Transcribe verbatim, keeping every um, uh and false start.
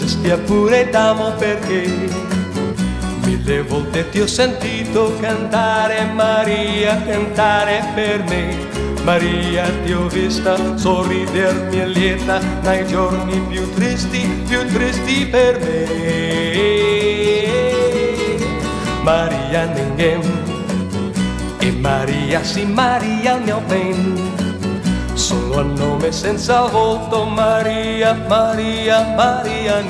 stia pure d'amo perché mille volte ti ho sentito cantare Maria, cantare per me. Maria, ti ho vista sorridermi e lieta nei giorni più tristi, più tristi per me. Maria ninguém, e Maria sì, Maria il mio ben. Solo a nome senza volto, Maria, Maria, Maria.